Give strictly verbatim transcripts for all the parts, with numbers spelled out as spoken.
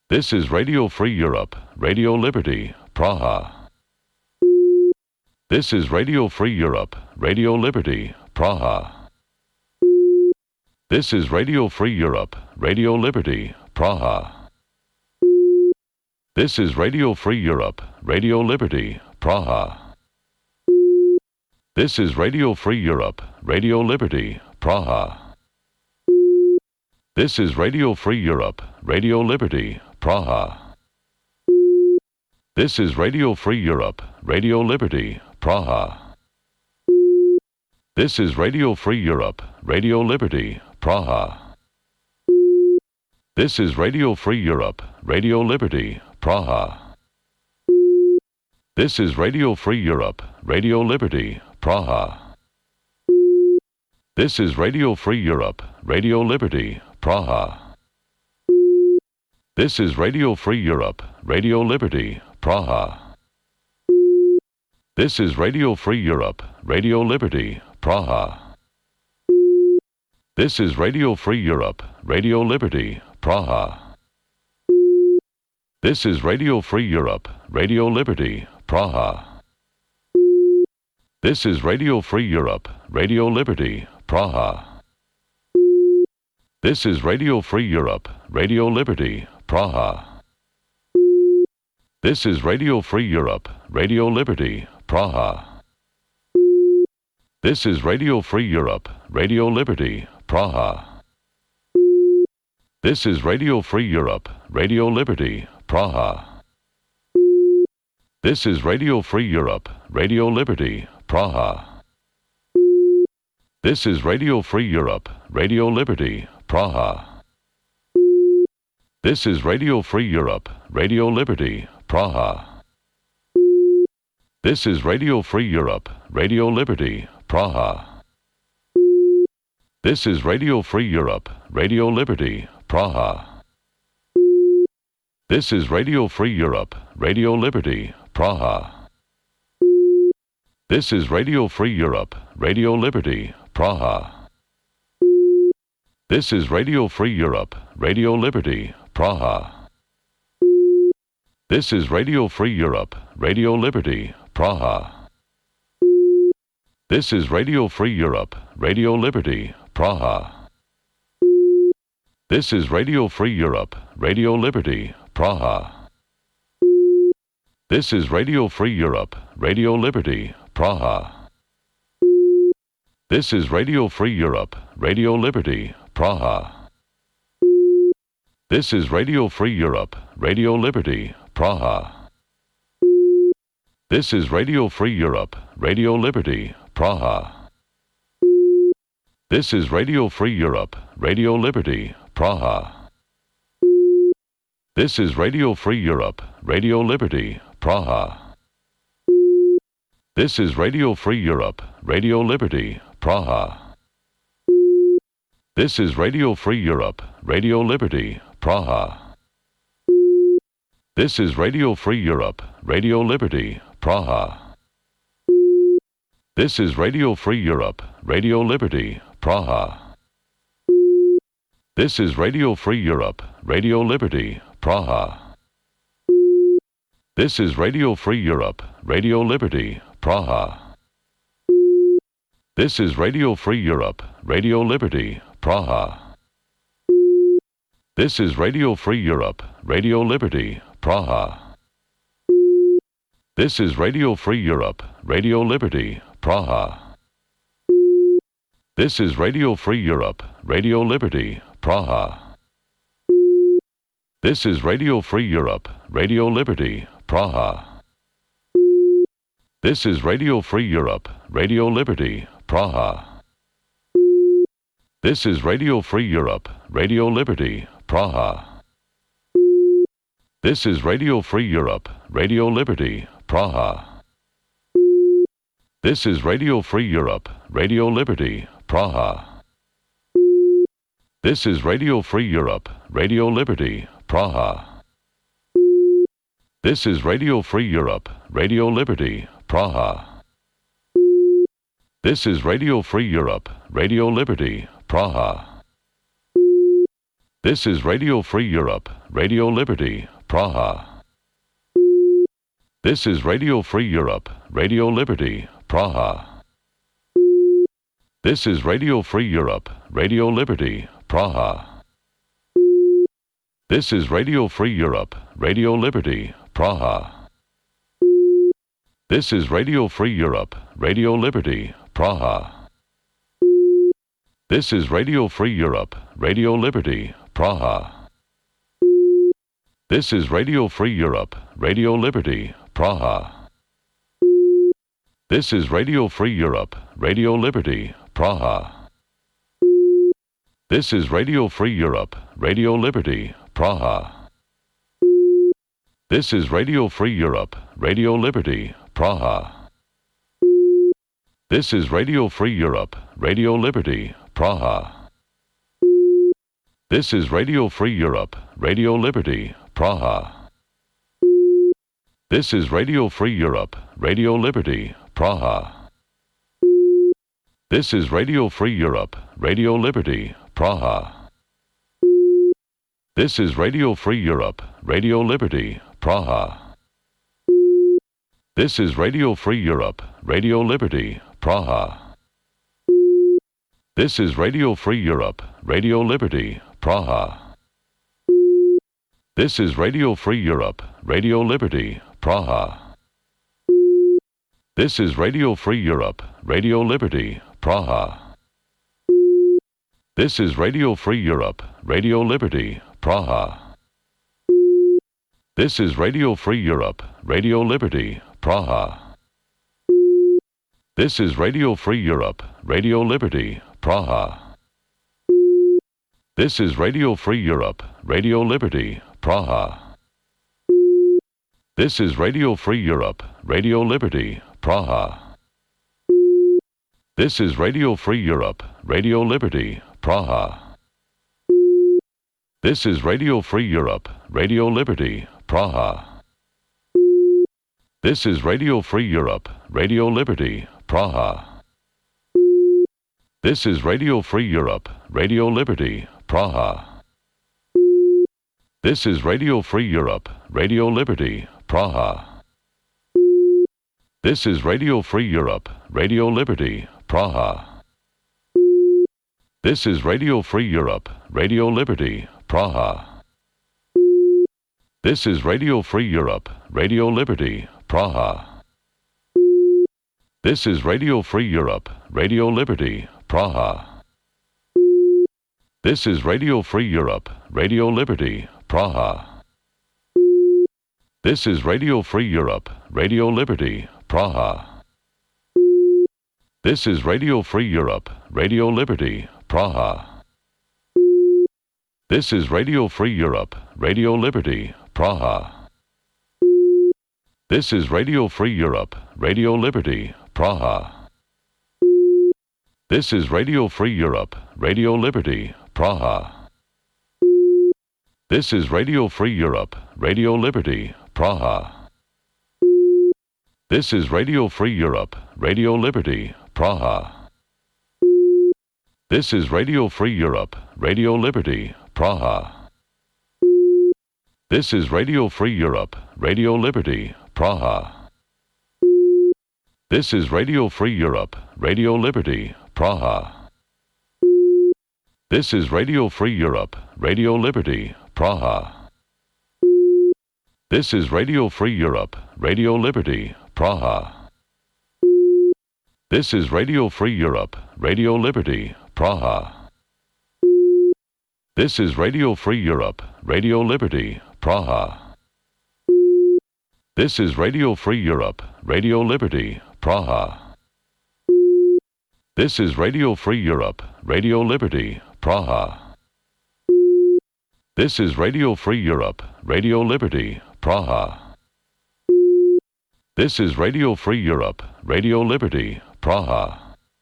This is Radio Free Europe, Radio Liberty, Praha. This is Radio Free Europe, Radio Liberty, Praha. This is Radio Free Europe, Radio Liberty, Praha. This is Radio Free Europe, Radio Liberty, Praha. This is Radio Free Europe, Radio Liberty, Praha. This is Radio Free Europe, Radio Liberty, Praha. This is Radio Free Europe, Radio Liberty, Praha. This is Radio Free Europe, Radio Liberty, Praha. This is Radio Free Europe, Radio Liberty, Praha. This is Radio Free Europe, Radio Liberty, Praha. This is Radio Free Europe, Radio Liberty, Praha. This is Radio Free Europe, Radio Liberty, Praha. This is Radio Free Europe, Radio Liberty, Praha. This is Radio Free Europe, Radio Liberty, Praha. This is Radio Free Europe, Radio Liberty, Praha. This is Radio Free Europe, Radio Liberty, Praha. This is Radio Free Europe, Radio Liberty, Praha. This is Radio Free Europe, Radio Liberty, Praha. This is Radio Free Europe, Radio Liberty, Praha. This is Radio Free Europe, Radio Liberty, Praha. This is Radio Free Europe, Radio Liberty, Praha. This is Radio Free Europe, Radio Liberty, Praha. This is Radio Free Europe, Radio Liberty, Praha. This is Radio Free Europe, Radio Liberty, Praha. This is Radio Free Europe, Radio Liberty, Praha. This is Radio Free Europe, Radio Liberty, Praha. This is Radio Free Europe, Radio Liberty, Praha. This is Radio Free Europe, Radio Liberty, Praha. This is Radio Free Europe, Radio Liberty, Praha. This is Radio Free Europe, Radio Liberty, Praha. This is Radio Free Europe, Radio Liberty, Praha. This is Radio Free Europe, Radio Liberty, Praha. This is Radio Free Europe, Radio Liberty, Praha. This is Radio Free Europe, Radio Liberty, Praha. This is Radio Free Europe, Radio Liberty, Praha. This is Radio Free Europe, Radio Liberty, Praha. This is Radio Free Europe, Radio Liberty, Praha. This is Radio Free Europe, Radio Liberty, Praha. This is Radio Free Europe, Radio Liberty, Praha. This is Radio Free Europe, Radio Liberty, Praha. This is Radio Free Europe, Radio Liberty, Praha. This is Radio Free Europe, Radio Liberty, Praha. This is Radio Free Europe, Radio Liberty, Praha. This is Radio Free Europe, Radio Liberty, Praha. This is Radio Free Europe, Radio Liberty, Praha. This is Radio Free Europe, Radio Liberty, Praha. This is Radio Free Europe, Radio Liberty, Praha. This is Radio Free Europe, Radio Liberty, Praha. This is Radio Free Europe, Radio Liberty, Praha. This is Radio Free Europe, Radio Liberty, Praha. This is Radio Free Europe, Radio Liberty, Praha. This is Radio Free Europe, Radio Liberty, Praha. This is Radio Free Europe, Radio Liberty, Praha. This is Radio Free Europe, Radio Liberty, Praha. This is Radio Free Europe, Radio Liberty, Praha. This is Radio Free Europe, Radio Liberty, Praha. This is Radio Free Europe, Radio Liberty, Praha. This is Radio Free Europe, Radio Liberty, Praha. This is Radio Free Europe, Radio Liberty, Praha. This is Radio Free Europe, Radio Liberty, Praha. This is Radio Free Europe, Radio Liberty, Praha. This is Radio Free Europe, Radio Liberty, Praha. This is Radio Free Europe, Radio Liberty, Praha. This is Radio Free Europe, Radio Liberty, Praha. This is Radio Free Europe, Radio Liberty, Praha. This is Radio Free Europe, Radio Liberty, Praha. This is Radio Free Europe, Radio Liberty, Praha. This is Radio Free Europe, Radio Liberty, Praha. This is Radio Free Europe, Radio Liberty, Praha. This is Radio Free Europe, Radio Liberty, Praha. This is Radio Free Europe, Radio Liberty, Praha. This is Radio Free Europe, Radio Liberty, Praha. This is Radio Free Europe, Radio Liberty, Praha. This is Radio Free Europe, Radio Liberty, Praha. This is Radio Free Europe, Radio Liberty, Praha. This is Radio Free Europe, Radio Liberty, Praha. This is Radio Free Europe, Radio Liberty, Praha. This is Radio Free Europe, Radio Liberty, Praha. This is Radio Free Europe, Radio Liberty, Praha. This is Radio Free Europe, Radio Liberty, Praha. This is Radio Free Europe, Radio Liberty, Praha. This is Radio Free Europe, Radio Liberty, Praha. This is Radio Free Europe, Radio Liberty, Praha. This is Radio Free Europe, Radio Liberty, Praha. This is Radio Free Europe, Radio Liberty, Praha. This is Radio Free Europe, Radio Liberty, Praha. This is Radio Free Europe, Radio Liberty, Praha. This is Radio Free Europe, Radio Liberty, Praha. This is Radio Free Europe, Radio Liberty, Praha. This is Radio Free Europe, Radio Liberty, Praha. This is Radio Free Europe, Radio Liberty, Praha. This is Radio Free Europe, Radio Liberty, Praha. This is Radio Free Europe, Radio Liberty, Praha. This is Radio Free Europe, Radio Liberty, Praha. This is Radio Free Europe, Radio Liberty, Praha. This is Radio Free Europe, Radio Liberty, Praha. This is Radio Free Europe, Radio Liberty, Praha. This is Radio Free Europe, Radio Liberty, Praha. This is Radio Free Europe, Radio Liberty, Praha. This is Radio Free Europe, Radio Liberty, Praha. This is Radio Free Europe, Radio Liberty, Praha. This is Radio Free Europe, Radio Liberty, Praha. This is Radio Free Europe, Radio Liberty, Praha. This is Radio Free Europe, Radio Liberty, Praha. This is Radio Free Europe, Radio Liberty, Praha. This is Radio Free Europe, Radio Liberty, Praha. This is Radio Free Europe, Radio Liberty, Praha.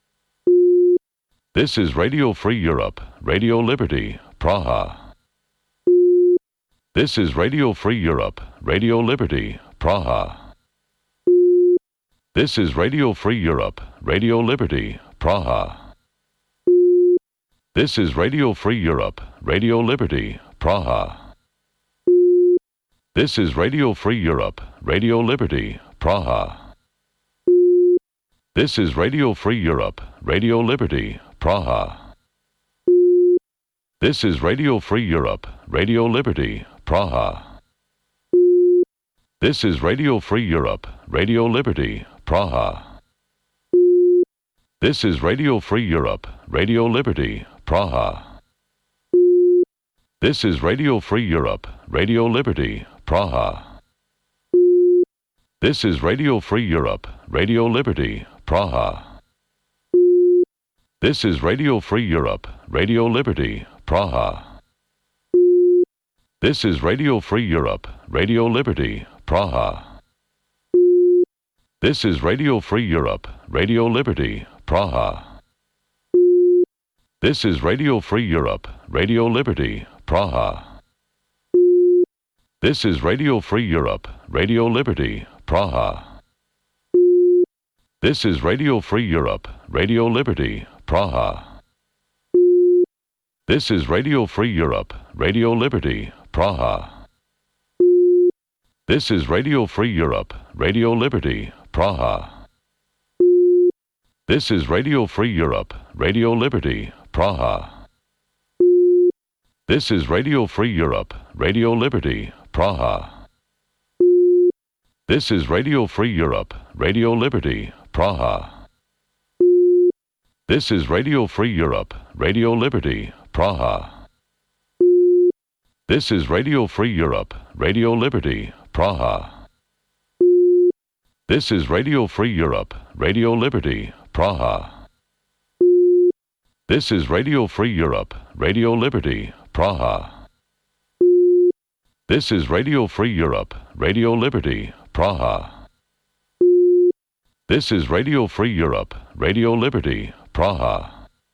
This is Radio Free Europe, Radio Liberty, Praha. This is Radio Free Europe, Radio Liberty, Praha. This is Radio Free Europe, Radio Liberty, Praha. This is Radio Free Europe, Radio Liberty, Praha. This is Radio Free Europe, Radio Liberty, Praha. This is Radio Free Europe, Radio Liberty, Praha. This is Radio Free Europe, Radio Liberty, Praha. This is Radio Free Europe, Radio Liberty, Praha. This is Radio Free Europe, Radio Liberty, Praha. This is Radio Free Europe, Radio Liberty, Praha. This is Radio Free Europe, Radio Liberty, Praha. This is Radio Free Europe, Radio Liberty, Praha. This is Radio Free Europe, Radio Liberty, Praha. This is Radio Free Europe, Radio Liberty, Praha. This is Radio Free Europe, Radio Liberty, Praha. This is Radio Free Europe, Radio Liberty, Praha. This is Radio Free Europe, Radio Liberty, Praha. This is Radio Free Europe, Radio Liberty, Praha. This is Radio Free Europe, Radio Liberty, Praha. This is Radio Free Europe, Radio Liberty, Praha. This is Radio Free Europe, Radio Liberty, Praha. This is Radio Free Europe, Radio Liberty, Praha. This is Radio Free Europe, Radio Liberty, Praha. This is Radio Free Europe, Radio Liberty, Praha. This is Radio Free Europe, Radio Liberty, Praha. This is Radio Free Europe, Radio Liberty, Praha. This is Radio Free Europe, Radio Liberty, Praha. This is Radio Free Europe, Radio Liberty, Praha.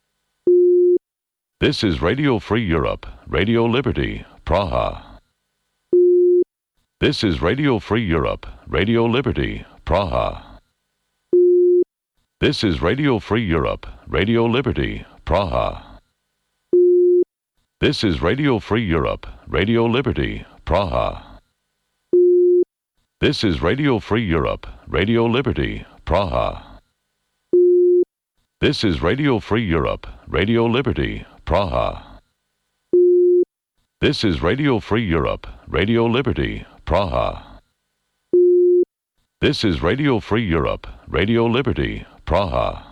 This is Radio Free Europe, Radio Liberty, Praha. This is Radio Free Europe, Radio Liberty, Praha. This is Radio Free Europe, Radio Liberty, Praha. This is Radio Free Europe, Radio Liberty, Praha. This is Radio Free Europe, Radio Liberty, Praha. This is Radio Free Europe, Radio Liberty, Praha. This is Radio Free Europe, Radio Liberty, Praha. This is Radio Free Europe, Radio Liberty, Praha.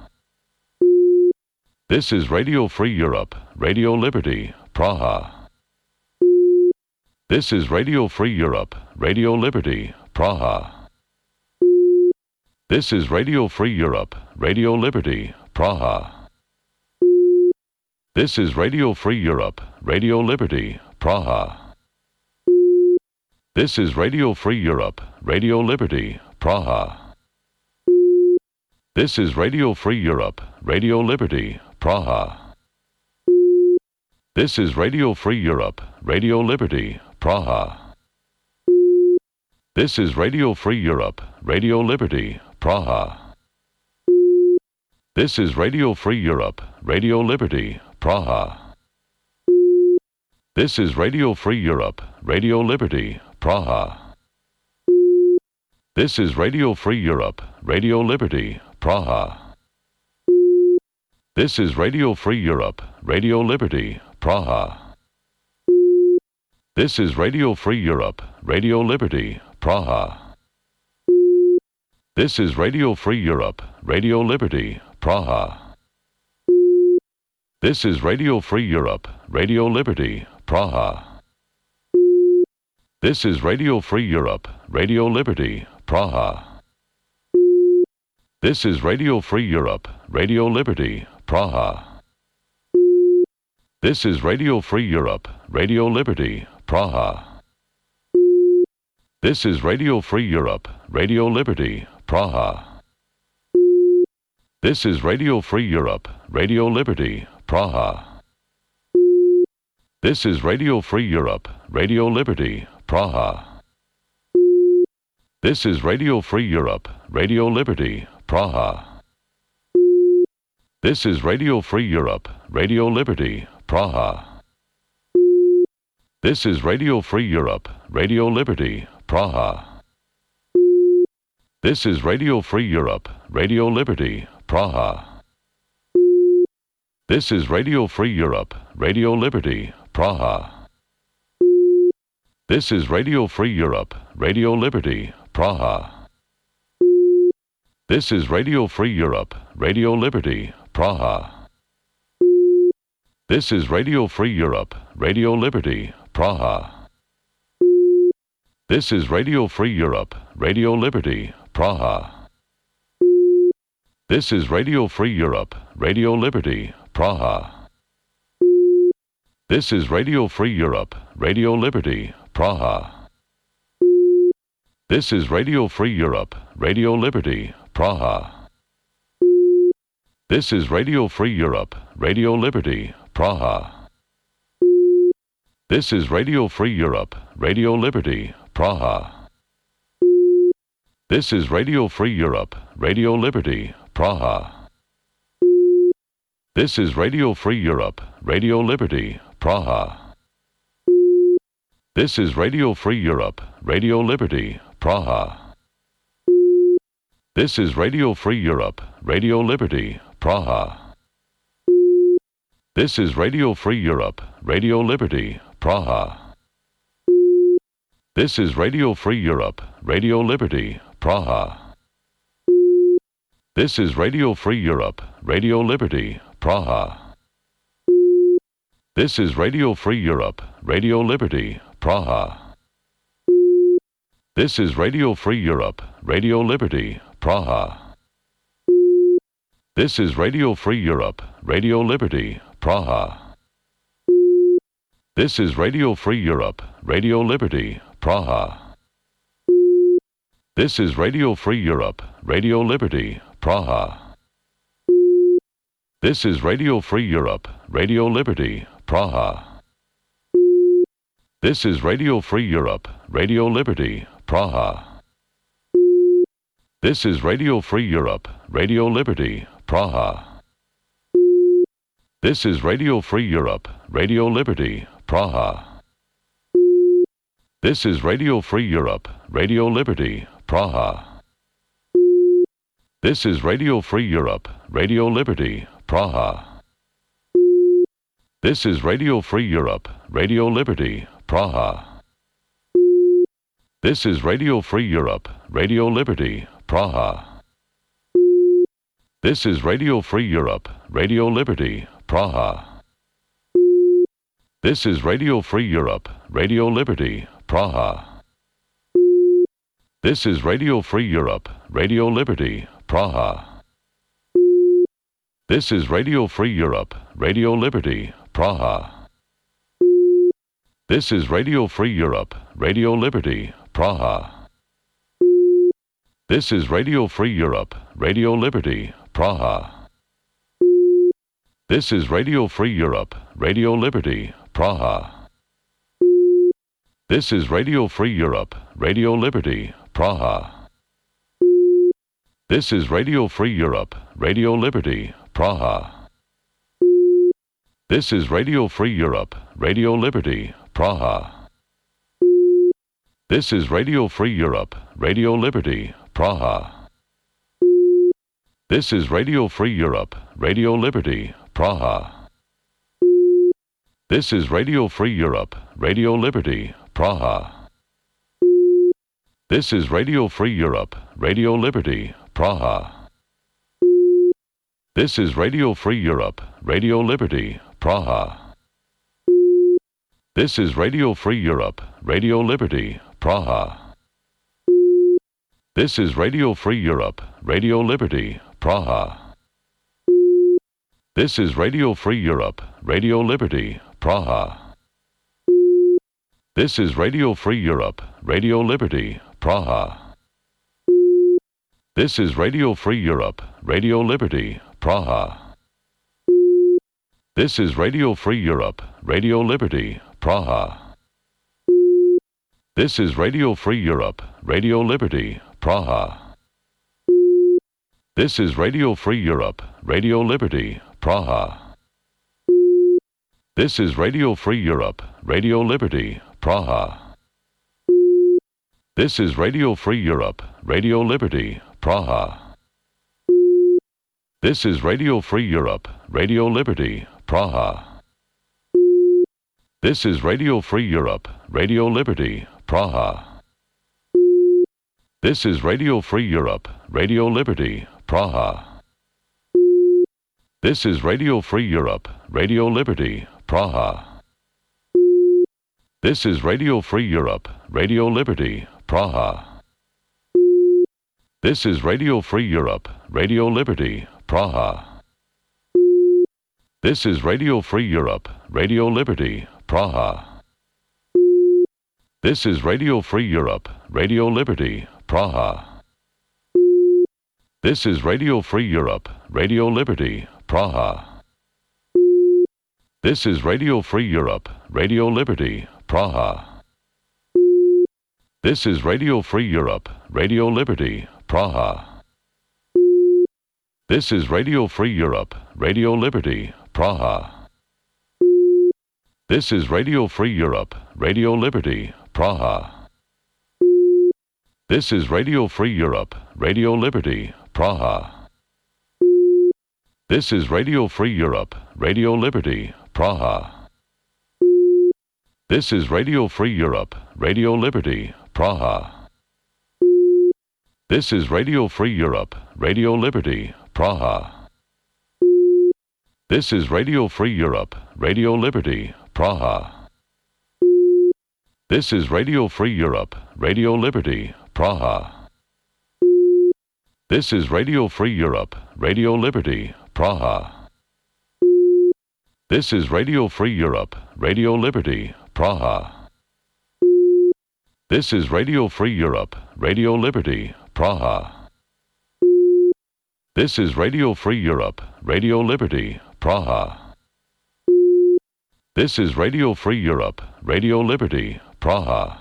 This is Radio Free Europe, Radio Liberty, Praha. This is Radio Free Europe, Radio Liberty, Praha. This is Radio Free Europe, Radio Liberty, Praha. This is Radio Free Europe, Radio Liberty, Praha. This is Radio Free Europe, Radio Liberty, Praha. This is Radio Free Europe, Radio Liberty, Praha. This is Radio Free Europe, Radio Liberty, Praha. This is Radio Free Europe, Radio Liberty, Praha. This is Radio Free Europe, Radio Liberty, Praha. This is Radio Free Europe, Radio Liberty, Praha. This is Radio Free Europe, Radio Liberty, Praha. This is Radio Free Europe, Radio Liberty, Praha. This is Radio Free Europe, Radio Liberty, Praha. This is Radio Free Europe, Radio Liberty, Praha. This is Radio Free Europe, Radio Liberty, Praha. This is Radio Free Europe, Radio Liberty, Praha. This is Radio Free Europe, Radio Liberty, Praha. This is Radio Free Europe, Radio Liberty, Praha. This is Radio Free Europe, Radio Liberty, Praha. This is Radio Free Europe, Radio Liberty, Praha. This is Radio Free Europe, Radio Liberty, Praha. This is Radio Free Europe, Radio Liberty, Praha. This is Radio Free Europe, Radio Liberty, Praha. This is Radio Free Europe, Radio Liberty, Praha. This is Radio Free Europe, Radio Liberty, Praha. This is Radio Free Europe, Radio Liberty, Praha. This is Radio Free Europe, Radio Liberty, Praha. This is Radio Free Europe, Radio Liberty, Praha. This is Radio Free Europe, Radio Liberty, Praha. This is Radio Free Europe, Radio Liberty, Praha. This is Radio Free Europe, Radio Liberty, Praha. This is Radio Free Europe, Radio Liberty, Praha. This is Radio Free Europe, Radio Liberty, Praha. This is Radio Free Europe, Radio Liberty, Praha. This is Radio Free Europe, Radio Liberty, Praha. This is Radio Free Europe, Radio Liberty, Praha. This is Radio Free Europe, Radio Liberty, Praha. This is Radio Free Europe, Radio Liberty, Praha. This is Radio Free Europe, Radio Liberty, Praha. This is Radio Free Europe, Radio Liberty, Praha. This is Radio Free Europe, Radio Liberty, Praha. This is Radio Free Europe, Radio Liberty, Praha. This is Radio Free Europe, Radio Liberty, Praha. This is Radio Free Europe, Radio Liberty, Praha. This is Radio Free Europe, Radio Liberty, Praha. This is Radio Free Europe, Radio Liberty, Praha. This is Radio Free Europe, Radio Liberty, Praha. This is Radio Free Europe, Radio Liberty, Praha. This is Radio Free Europe, Radio Liberty, Praha. This is Radio Free Europe, Radio Liberty, Praha. This is Radio Free Europe, Radio Liberty, Praha. This is Radio Free Europe, Radio Liberty, Praha. This is Radio Free Europe, Radio Liberty, Praha. This is Radio Free Europe, Radio Liberty, Praha. This is Radio Free Europe, Radio Liberty, Praha. This is Radio Free Europe, Radio Liberty, Praha. This is Radio Free Europe, Radio Liberty, Praha. This is Radio Free Europe, Radio Liberty, Praha. This is Radio Free Europe, Radio Liberty, Praha. This is Radio Free Europe, Radio Liberty, Praha. This is Radio Free Europe, Radio Liberty, Praha. This is Radio Free Europe, Radio Liberty, Praha. This is Radio Free Europe, Radio Liberty, Praha. This is Radio Free Europe, Radio Liberty, Praha. This is Radio Free Europe, Radio Liberty, Praha. This is Radio Free Europe, Radio Liberty, Praha. This is Radio Free Europe, Radio Liberty, Praha. This is Radio Free Europe, Radio Liberty, Praha. This is Radio Free Europe, Radio Liberty, Praha. This is Radio Free Europe, Radio Liberty, Praha. This is Radio Free Europe, Radio Liberty, Praha. This is Radio Free Europe, Radio Liberty, Praha. This is Radio Free Europe, Radio Liberty, Praha. This is Radio Free Europe, Radio Liberty, Praha. This is Radio Free Europe, Radio Liberty, Praha. This is Radio Free Europe, Radio Liberty, Praha. This is Radio Free Europe, Radio Liberty, Praha. This is Radio Free Europe, Radio Liberty, Praha. This is Radio Free Europe, Radio Liberty, Praha. This is Radio Free Europe, Radio Liberty, Praha. This is Radio Free Europe, Radio Liberty, Praha. This is Radio Free Europe, Radio Liberty, Praha. This is Radio Free Europe, Radio Liberty, Praha. This is Radio Free Europe, Radio Liberty, Praha. This is Radio Free Europe, Radio Liberty, Praha. This is Radio Free Europe, Radio Liberty, Praha. This is Radio Free Europe, Radio Liberty, Praha. This is Radio Free Europe, Radio Liberty, Praha. This is Radio Free Europe, Radio Liberty, Praha. This is Radio Free Europe, Radio Liberty, Praha. This is Radio Free Europe, Radio Liberty, Praha. This is Radio Free Europe, Radio Liberty, Praha. This is Radio Free Europe, Radio Liberty, Praha. This is Radio Free Europe, Radio Liberty, Praha. This is Radio Free Europe, Radio Liberty, Praha. This is Radio Free Europe, Radio Liberty, Praha. This is Radio Free Europe, Radio Liberty, Praha. This is Radio Free Europe, Radio Liberty, Praha. This is Radio Free Europe, Radio Liberty, Praha. This is Radio Free Europe, Radio Liberty, Praha. This is Radio Free Europe, Radio Liberty, Praha. This is Radio Free Europe, Radio Liberty, Praha. This is Radio Free Europe, Radio Liberty, Praha. This is Radio Free Europe, Radio Liberty, Praha.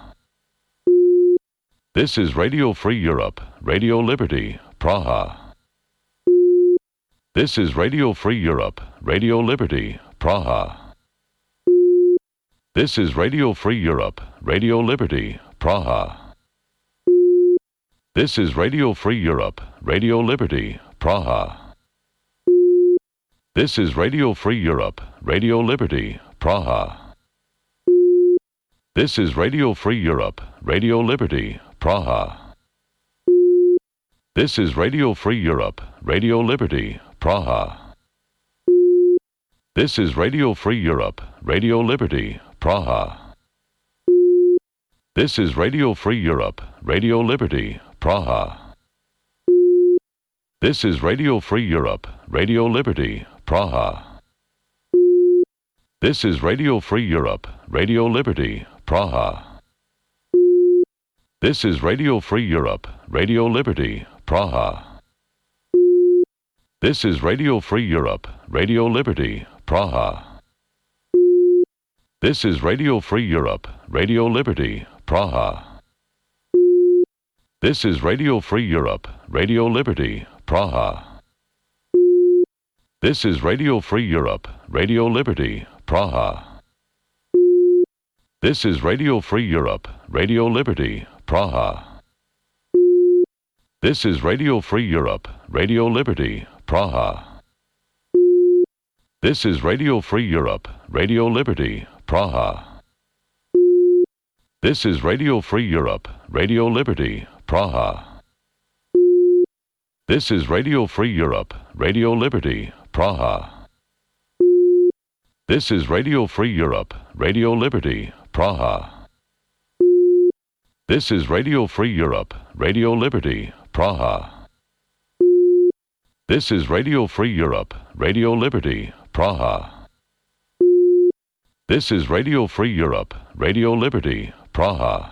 This is Radio Free Europe, Radio Liberty, Praha. This is Radio Free Europe, Radio Liberty, Praha. This is Radio Free Europe, Radio Liberty, Praha. This is Radio Free Europe, Radio Liberty, Praha. This is Radio Free Europe, Radio Liberty, Praha. This is Radio Free Europe, Radio Liberty, Praha. This is Radio Free Europe, Radio Liberty, Praha. This is Radio Free Europe, Radio Liberty, Praha. This is Radio Free Europe, Radio Liberty, Praha. This is Radio Free Europe, Radio Liberty, Praha. This is Radio Free Europe, Radio Liberty, Praha. This is Radio Free Europe, Radio Liberty, Praha. This is Radio Free Europe, Radio Liberty, Praha. This is Radio Free Europe, Radio Liberty, Praha. This is Radio Free Europe, Radio Liberty, Praha. This is Radio Free Europe, Radio Liberty, Praha. This is Radio Free Europe, Radio Liberty, Praha. This is Radio Free Europe, Radio Liberty, Praha. This is Radio Free Europe, Radio Liberty, Praha. This is Radio Free Europe, Radio Liberty, Praha. This is Radio Free Europe, Radio Liberty, Praha. This is Radio Free Europe, Radio Liberty, Praha. This is Radio Free Europe, Radio Liberty, Praha. This is Radio Free Europe, Radio Liberty, Praha. This is Radio Free Europe, Radio Liberty, Praha.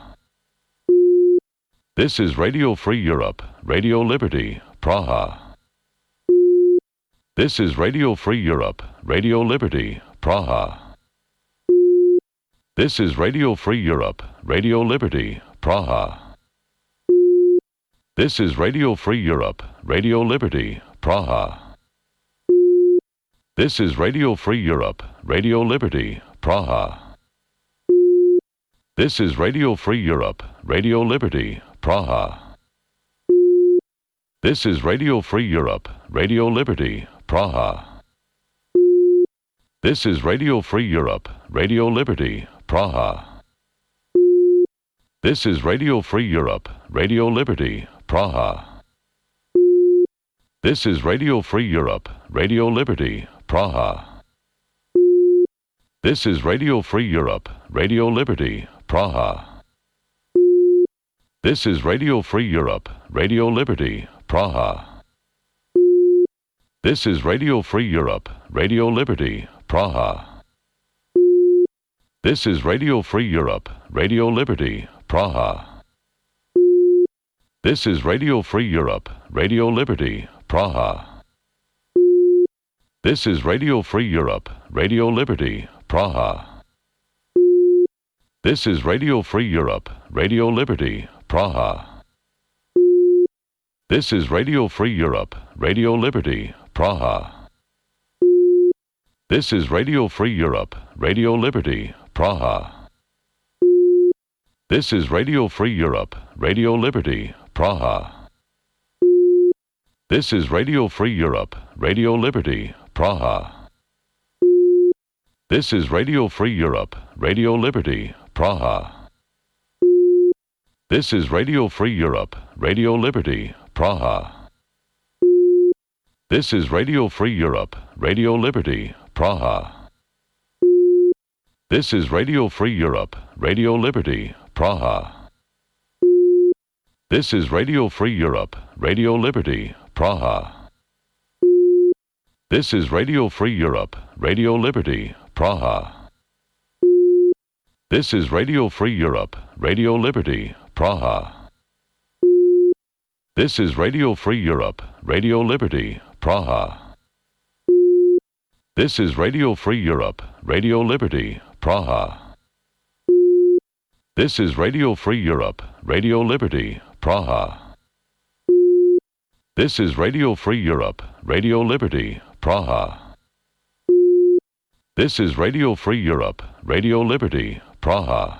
This is Radio Free Europe, Radio Liberty, Praha. This is Radio Free Europe, Radio Liberty, Praha. This is Radio Free Europe, Radio Liberty, Praha. This is Radio Free Europe, Radio Liberty, Praha. This is Radio Free Europe, Radio Liberty, Praha. This is Radio Free Europe, Radio Liberty, Praha. This is Radio Free Europe, Radio Liberty, Praha. This is Radio Free Europe, Radio Liberty, Praha. This is Radio Free Europe, Radio Liberty, Praha. This is Radio Free Europe, Radio Liberty, Praha. This is Radio Free Europe, Radio Liberty, Praha. This is Radio Free Europe, Radio Liberty, Praha. This is Radio Free Europe, Radio Liberty, Praha. This is Radio Free Europe, Radio Liberty, Praha. This is Radio Free Europe, Radio Liberty, Praha. This is Radio Free Europe, Radio Liberty, Praha. This is Radio Free Europe, Radio Liberty, Praha. This is Radio Free Europe, Radio Liberty, Praha. This is Radio Free Europe, Radio Liberty, Praha. This is Radio Free Europe, Radio Liberty, Praha. This is Radio Free Europe, Radio Liberty, Praha. This is Radio Free Europe, Radio Liberty, Praha. This is Radio Free Europe, Radio Liberty, Praha. This is Radio Free Europe, Radio Liberty, Praha. This is Radio Free Europe, Radio Liberty, Praha. This is Radio Free Europe, Radio Liberty, Praha. This is Radio Free Europe, Radio Liberty, Praha. This is Radio Free Europe, Radio Liberty, Praha. This is Radio Free Europe, Radio Liberty, Praha. This is Radio Free Europe, Radio Liberty, Praha. This is Radio Free Europe, Radio Liberty, Praha. This is Radio Free Europe, Radio Liberty, Praha. This is Radio Free Europe, Radio Liberty, Praha.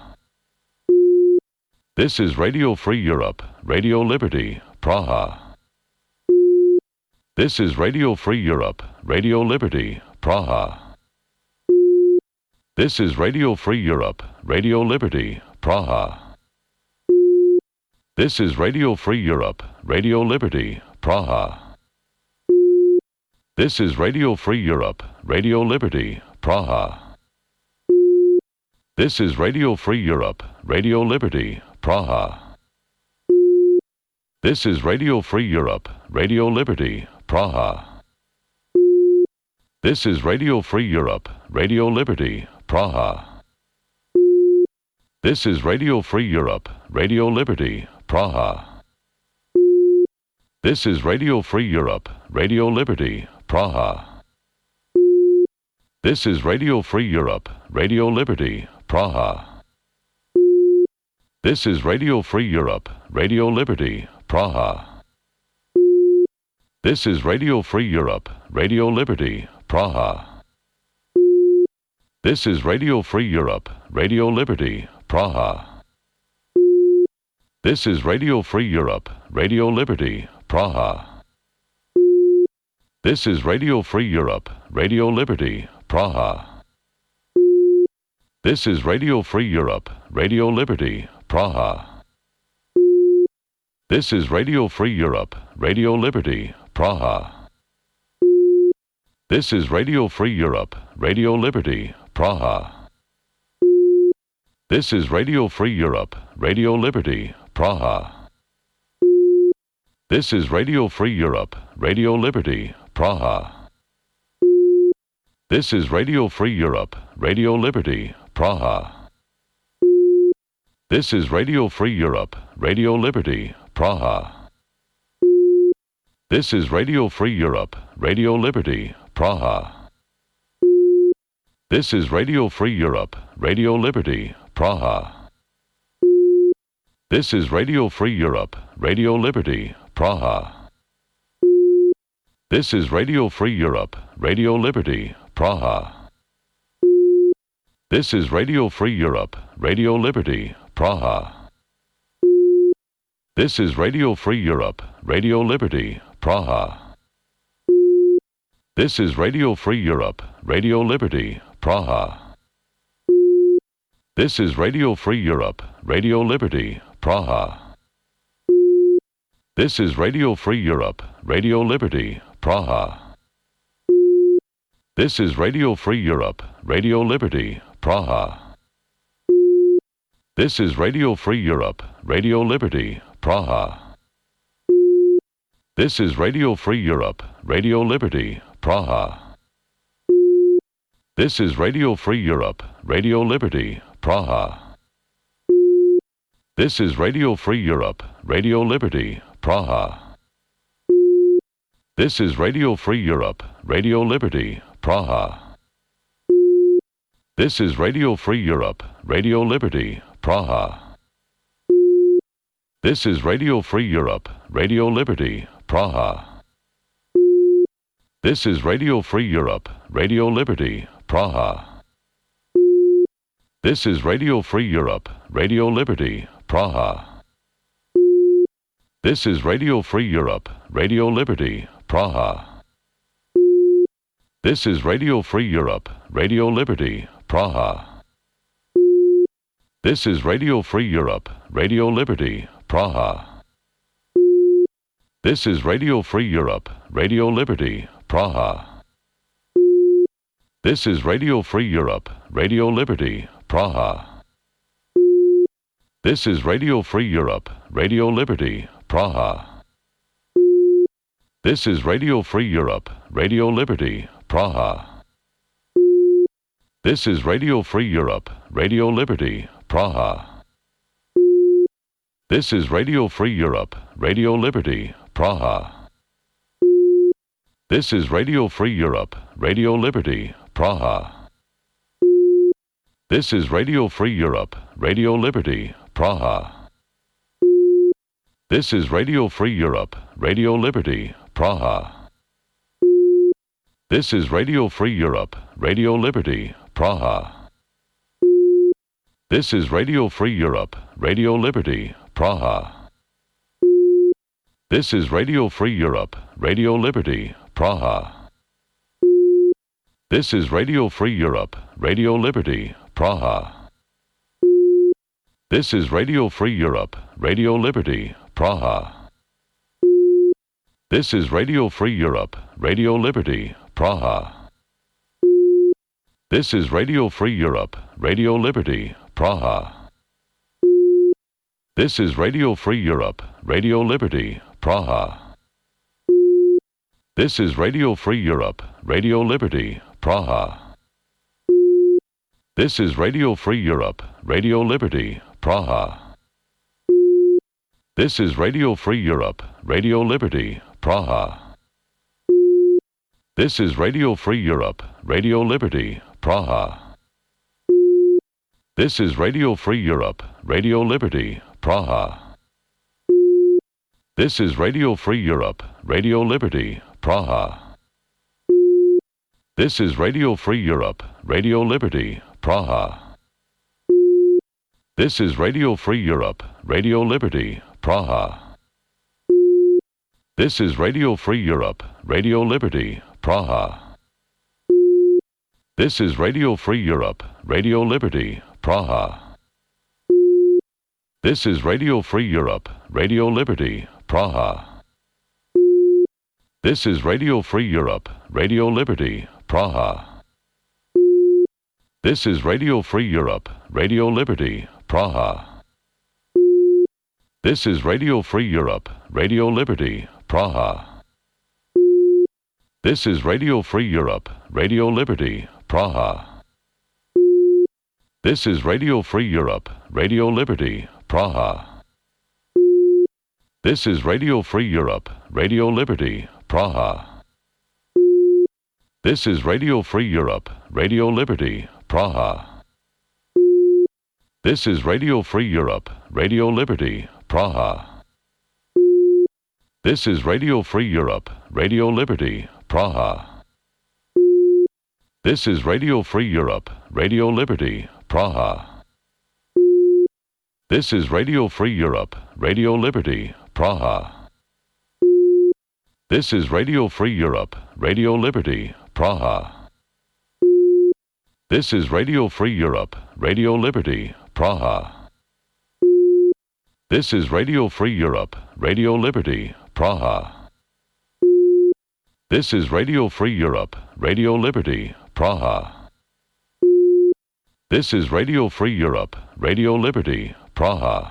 This is Radio Free Europe, Radio Liberty, Praha. This is Radio Free Europe, Radio Liberty, Praha. This is Radio Free Europe, Radio Liberty, Praha. This is Radio Free Europe, Radio Liberty, Praha. This is Radio Free Europe, Radio Liberty, Praha. This is Radio Free Europe, Radio Liberty, Praha. This is Radio Free Europe, Radio Liberty, Praha. This is Radio Free Europe, Radio Liberty, Praha. This is Radio Free Europe, Radio Liberty, Praha. This is Radio Free Europe, Radio Liberty, Praha. This is Radio Free Europe, Radio Liberty, Praha. This is Radio Free Europe, Radio Liberty, Praha. This is Radio Free Europe, Radio Liberty, Praha. This is Radio Free Europe, Radio Liberty, Praha. This is Radio Free Europe, Radio Liberty, Praha. This is Radio Free Europe, Radio Liberty, Praha. This is Radio Free Europe, Radio Liberty, Praha. This is Radio Free Europe, Radio Liberty, Praha. This is Radio Free Europe, Radio Liberty, Praha. This is Radio Free Europe, Radio Liberty, Praha. This is Radio Free Europe, Radio Liberty, Praha. This is Radio Free Europe, Radio Liberty, Praha. This is Radio Free Europe, Radio Liberty, Praha. This is Radio Free Europe, Radio Liberty, Praha. This is Radio Free Europe, Radio Liberty, Praha. This is Radio Free Europe, Radio Liberty, Praha. This is Radio Free Europe, Radio Liberty, Praha. This is Radio Free Europe, Radio Liberty, Praha. This is Radio Free Europe, Radio Liberty, Praha. This is Radio Free Europe, Radio Liberty, Praha. This is Radio Free Europe, Radio Liberty, Praha. This is Radio Free Europe, Radio Liberty, Praha. This is Radio Free Europe, Radio Liberty, Praha. This is Radio Free Europe, Radio Liberty, Praha. This is Radio Free Europe, Radio Liberty, Praha. This is Radio Free Europe, Radio Liberty, Praha. This is Radio Free Europe, Radio Liberty, Praha. This is Radio Free Europe, Radio Liberty, Praha. This is Radio Free Europe, Radio Liberty, Praha. This is Radio Free Europe, Radio Liberty, Praha. This is Radio Free Europe, Radio Liberty, Praha. This is Radio Free Europe, Radio Liberty, Praha. This is Radio Free Europe, Radio Liberty, Praha. This is Radio Free Europe, Radio Liberty, Praha. This is Radio Free Europe, Radio Liberty, Praha. This is Radio Free Europe, Radio Liberty, Praha. This is Radio Free Europe, Radio Liberty, Praha. This is Radio Free Europe, Radio Liberty, Praha. This is Radio Free Europe, Radio Liberty, Praha. This is Radio Free Europe, Radio Liberty, Praha. This is Radio Free Europe, Radio Liberty, Praha. This is Radio Free Europe, Radio Liberty, Praha. This is Radio Free Europe, Radio Liberty, Praha. This is Radio Free Europe, Radio Liberty, Praha. This is Radio Free Europe, Radio Liberty, Praha. This is Radio Free Europe, Radio Liberty, Praha. This is Radio Free Europe, Radio Liberty, Praha. This is Radio Free Europe, Radio Liberty, Praha. This is Radio Free Europe, Radio Liberty, Praha. This is Radio Free Europe, Radio Liberty, Praha. This is Radio Free Europe, Radio Liberty, Praha. This is Radio Free Europe, Radio Liberty, Praha. This is Radio Free Europe, Radio Liberty, Praha. This is Radio Free Europe, Radio Liberty, Praha. This is Radio Free Europe, Radio Liberty, Praha. This is Radio Free Europe, Radio Liberty, Praha. This is Radio Free Europe, Radio Liberty, Praha. This is Radio Free Europe, Radio Liberty, Praha. This is Radio Free Europe, Radio Liberty, Praha. This is Radio Free Europe, Radio Liberty, Praha. This is Radio Free Europe, Radio Liberty, Praha. This is Radio Free Europe, Radio Liberty, Praha. This is Radio Free Europe, Radio Liberty, Praha. This is Radio Free Europe, Radio Liberty, Praha. This is Radio Free Europe, Radio Liberty, Praha. This is Radio Free Europe, Radio Liberty, Praha. This is Radio Free Europe, Radio Liberty, Praha. This is Radio Free Europe, Radio Liberty, Praha. This is Radio Free Europe, Radio Liberty, Praha. This is Radio Free Europe, Radio Liberty, Praha. This is Radio Free Europe, Radio Liberty, Praha. This is Radio Free Europe, Radio Liberty, Praha. This is Radio Free Europe, Radio Liberty, Praha. This is Radio Free Europe, Radio Liberty, Praha. This is Radio Free Europe, Radio Liberty, Praha. This is Radio Free Europe, Radio Liberty, Praha. This is Radio Free Europe, Radio Liberty, Praha. This is Radio Free Europe, Radio Liberty, Praha. This is Radio Free Europe, Radio Liberty, Praha.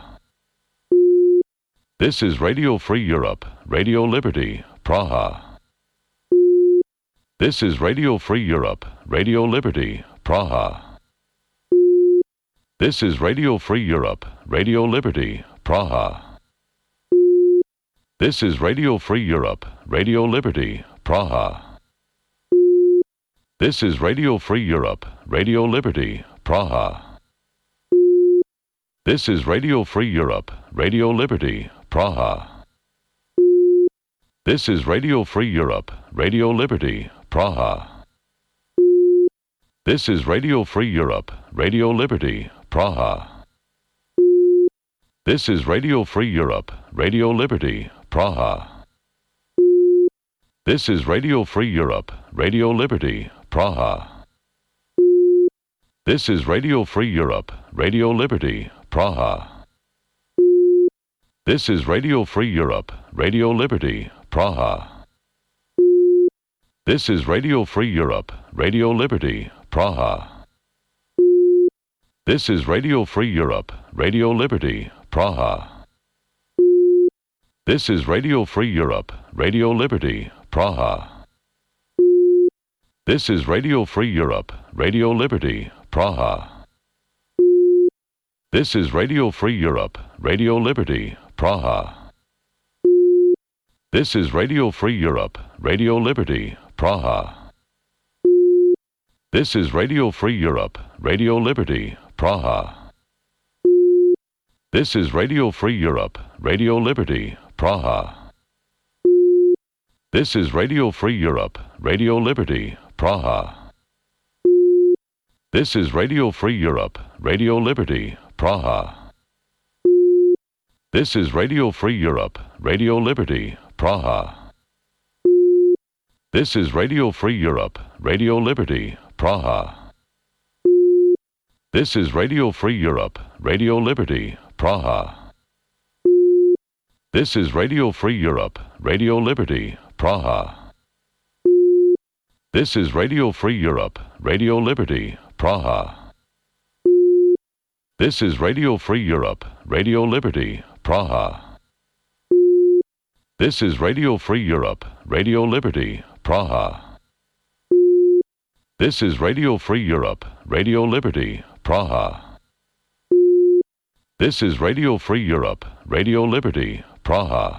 This is Radio Free Europe, Radio Liberty, Praha. This is Radio Free Europe, Radio Liberty, Praha. This is Radio Free Europe, Radio Liberty, Praha. This is Radio Free Europe, Radio Liberty, Praha. This is Radio Free Europe, Radio Liberty, Praha. This is Radio Free Europe, Radio Liberty, Praha. This is Radio Free Europe, Radio Liberty, Praha. This is Radio Free Europe, Radio Liberty, Praha. This is Radio Free Europe, Radio Liberty, Praha. This is Radio Free Europe, Radio Liberty, Praha. This is Radio Free Europe, Radio Liberty, Praha. This is Radio Free Europe, Radio Liberty, Praha. This is Radio Free Europe, Radio Liberty, Praha. This is Radio Free Europe, Radio Liberty, Praha. This is Radio Free Europe, Radio Liberty, Praha. This is Radio Free Europe, Radio Liberty, Praha. This is Radio Free Europe, Radio Liberty, Praha. This is Radio Free Europe, Radio Liberty, Praha. This is Radio Free Europe, Radio Liberty, Praha. This is Radio Free Europe, Radio Liberty, Praha. This is Radio Free Europe, Radio Liberty, Praha. This is Radio Free Europe, Radio Liberty, Praha. This is Radio Free Europe, Radio Liberty, Praha. This is Radio Free Europe, Radio Liberty, Praha. This is Radio Free Europe, Radio Liberty, Praha. This is Radio Free Europe, Radio Liberty, Praha. This is Radio Free Europe, Radio Liberty, Praha. This is Radio Free Europe, Radio Liberty, Praha. This is Radio Free Europe, Radio Liberty, Praha. This is Radio Free Europe, Radio Liberty, Praha. This is Radio Free Europe, Radio Liberty, Praha.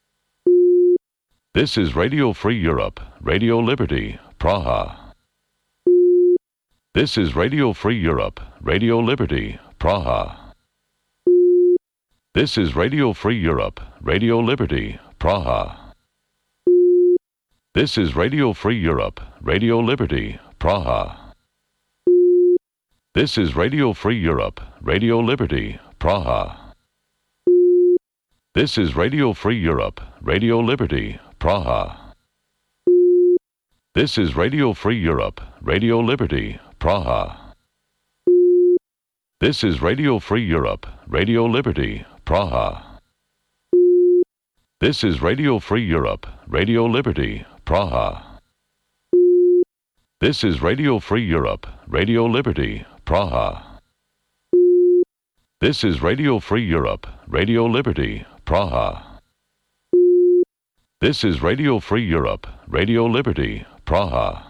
This is Radio Free Europe, Radio Liberty, Praha. This is Radio Free Europe, Radio Liberty, Praha. This is Radio Free Europe, Radio Liberty, Praha. This is Radio Free Europe, Radio Liberty, Praha. This is Radio Free Europe, Radio Liberty, Praha. This is Radio Free Europe, Radio Liberty, Praha. This is Radio Free Europe, Radio Liberty, Praha. This is Radio Free Europe, Radio Liberty, Praha. This is Radio Free Europe, Radio Liberty, Praha. This is Radio Free Europe, Radio Liberty, Praha. This is Radio Free Europe, Radio Liberty, Praha. This is Radio Free Europe, Radio Liberty, Praha.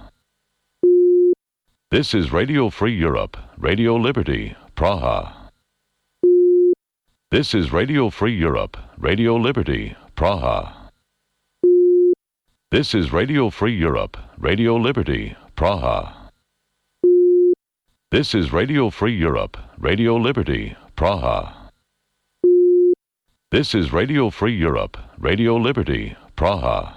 This is Radio Free Europe, Radio Liberty, Praha. This is Radio Free Europe, Radio Liberty, Praha. This is Radio Free Europe, Radio Liberty, Praha. This is Radio Free Europe, Radio Liberty, Praha. This is Radio Free Europe, Radio Liberty, Praha.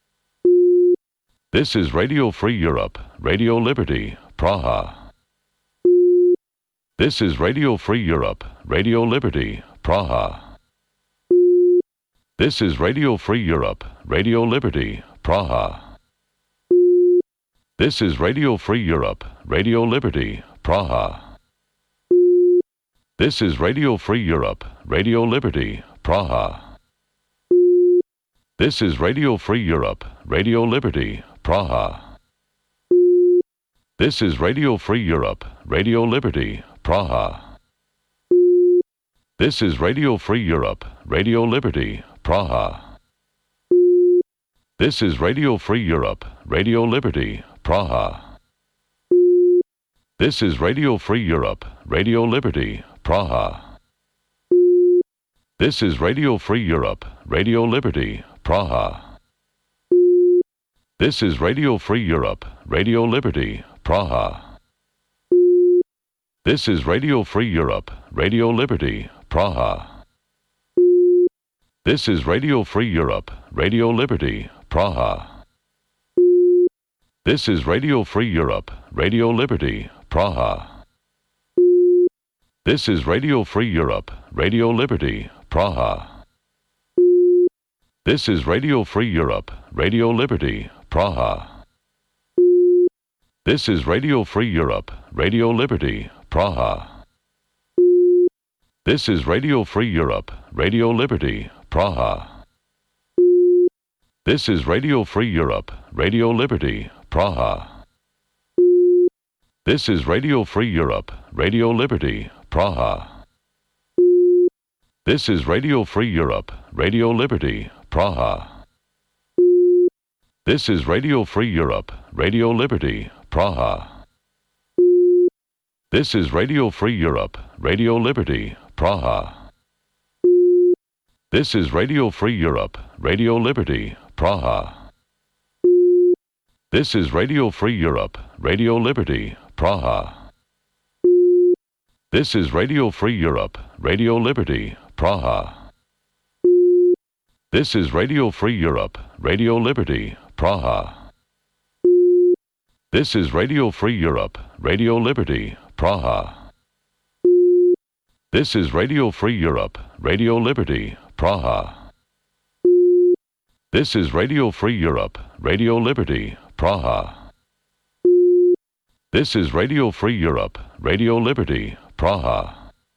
This is Radio Free Europe, Radio Liberty, Praha. This is Radio Free Europe, Radio Liberty, Praha. This is Radio Free Europe, Radio Liberty, Praha. This is Radio Free Europe, Radio Liberty, Praha. This is Radio Free Europe, Radio Liberty, Praha. This is Radio Free Europe, Radio Liberty, Praha. This is Radio Free Europe, Radio Liberty, Praha. This is Radio Free Europe, Radio Liberty, Praha. This is Radio Free Europe, Radio Liberty, Praha. This is Radio Free Europe, Radio Liberty, Praha. This is Radio Free Europe, Radio Liberty, Praha. This is Radio Free Europe, Radio Liberty, Praha. This is Radio Free Europe, Radio Liberty, Praha. This is Radio Free Europe, Radio Liberty, Praha. This is Radio Free Europe, Radio Liberty, Praha. This is Radio Free Europe, Radio Liberty, Praha. This is Radio Free Europe, Radio Liberty, Praha. This is Radio Free Europe, Radio Liberty, Praha. This is Radio Free Europe, Radio Liberty, Praha. This is Radio Free Europe, Radio Liberty, Praha. This is Radio Free Europe, Radio Liberty, Praha. This is Radio Free Europe, Radio Liberty, Praha. This is Radio Free Europe, Radio Liberty, Praha. This is Radio Free Europe, Radio Liberty, Praha. This is Radio Free Europe, Radio Liberty, Praha. This is Radio Free Europe, Radio Liberty, Praha. This is Radio Free Europe, Radio Liberty, Praha. This is Radio Free Europe, Radio Liberty, Praha. This is Radio Free Europe, Radio Liberty, Praha. This is Radio Free Europe, Radio Liberty, Praha. This is Radio Free Europe, Radio Liberty, Praha. This is Radio Free Europe, Radio Liberty, Praha.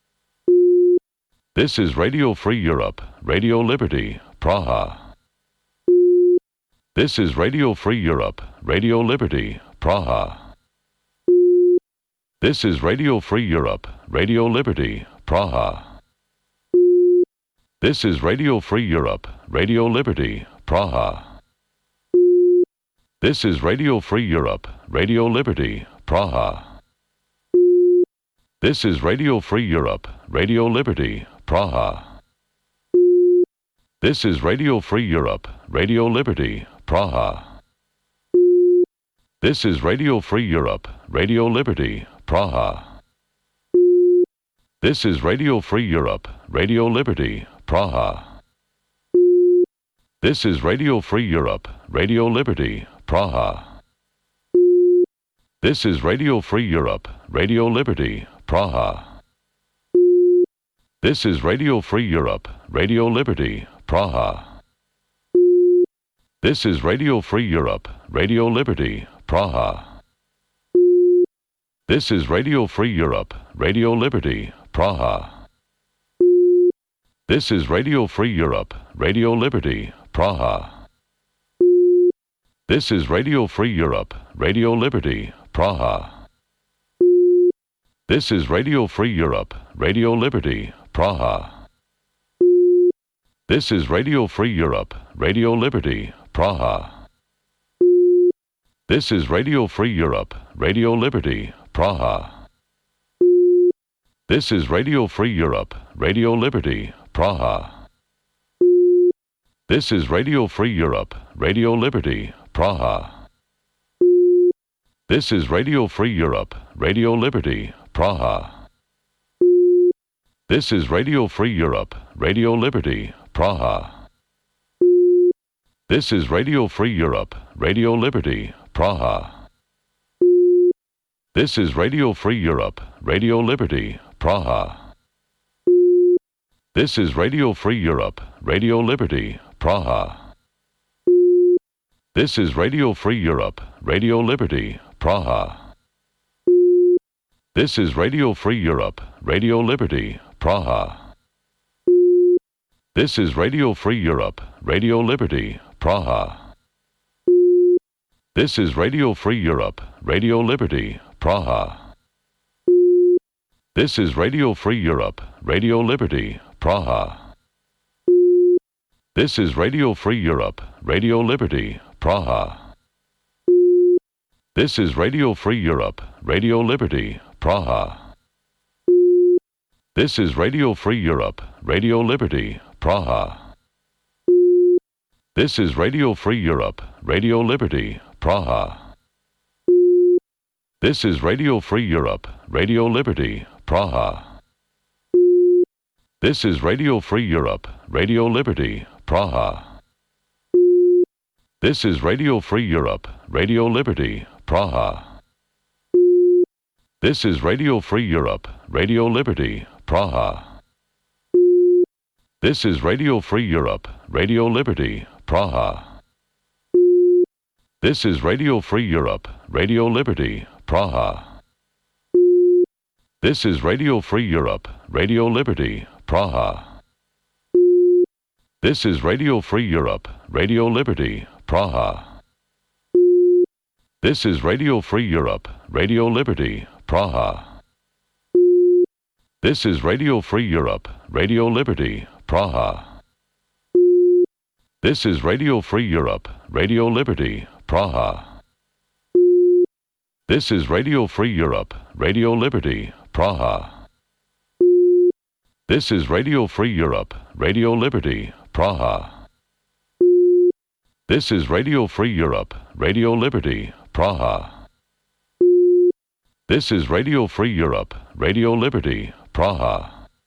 This is Radio Free Europe, Radio Liberty, Praha. This is Radio Free Europe, Radio Liberty, Praha. This is Radio Free Europe, Radio Liberty, Praha. This is Radio Free Europe, Radio Liberty, Praha. This is Radio Free Europe, Radio Liberty, Praha. This is Radio Free Europe, Radio Liberty, Praha. This is Radio Free Europe, Radio Liberty, Praha. This is Radio Free Europe, Radio Liberty, Praha. This is Radio Free Europe, Radio Liberty, Praha. This is Radio Free Europe, Radio Liberty, Praha. This is Radio Free Europe, Radio Liberty, Praha. This is Radio Free Europe, Radio Liberty, Praha. This is Radio Free Europe, Radio Liberty, Praha. This is Radio Free Europe, Radio Liberty, Praha. This is Radio Free Europe, Radio Liberty, Praha. This is Radio Free Europe, Radio Liberty, Praha. This is Radio Free Europe, Radio Liberty, Praha. This is Radio Free Europe, Radio Liberty, Praha. This is Radio Free Europe, Radio Liberty, Praha. This is Radio Free Europe, Radio Liberty, Praha. This is Radio Free Europe, Radio Liberty, Praha. This is Radio Free Europe, Radio Liberty, Praha. This is Radio Free Europe, Radio Liberty, Praha. This is Radio Free Europe, Radio Liberty, Praha. This is Radio Free Europe, Radio Liberty, Praha. This is Radio Free Europe, Radio Liberty, Praha. This is Radio Free Europe, Radio Liberty, Praha. This is Radio Free Europe, Radio Liberty, Praha. This is Radio Free Europe, Radio Liberty, Praha. This is Radio Free Europe, Radio Liberty, Praha. This is Radio Free Europe, Radio Liberty, Praha. This is Radio Free Europe, Radio Liberty, Praha. This is Radio Free Europe, Radio Liberty, Praha. This is Radio Free Europe, Radio Liberty, Praha. This is Radio Free Europe, Radio Liberty, Praha. This is Radio Free Europe, Radio Liberty, Praha. This is Radio Free Europe, Radio Liberty, Praha. This is Radio Free Europe, Radio Liberty, Praha. This is Radio Free Europe, Radio Liberty, Praha. This is Radio Free Europe, Radio Liberty, Praha. This is Radio Free Europe, Radio Liberty, Praha. This is Radio Free Europe, Radio Liberty, Praha. This is Radio Free Europe, Radio Liberty, Praha. This is Radio Free Europe, Radio Liberty, Praha. This is Radio Free Europe, Radio Liberty, Praha. This is Radio Free Europe, Radio Liberty, Praha. This is Radio Free Europe, Radio Liberty, Praha. This is Radio Free Europe, Radio Liberty, Praha. This is Radio Free Europe, Radio Liberty, Praha. This is Radio Free Europe, Radio Liberty, Praha.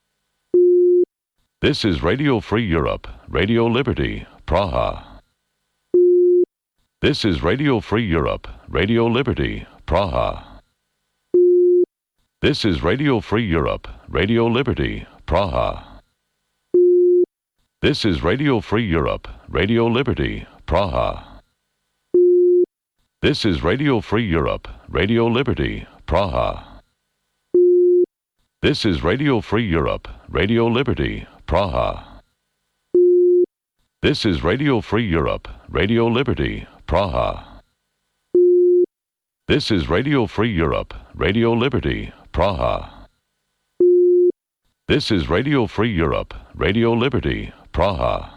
This is Radio Free Europe, Radio Liberty, Praha. This is Radio Free Europe, Radio Liberty, Praha. This is Radio Free Europe, Radio Liberty, Praha. This is Radio Free Europe, Radio Liberty, Praha. This is Radio Free Europe, Radio Liberty, Praha. This is Radio Free Europe, Radio Liberty, Praha. This is Radio Free Europe, Radio Liberty, Praha. This is Radio Free Europe, Radio Liberty, Praha. This is Radio Free Europe, Radio Liberty, Praha.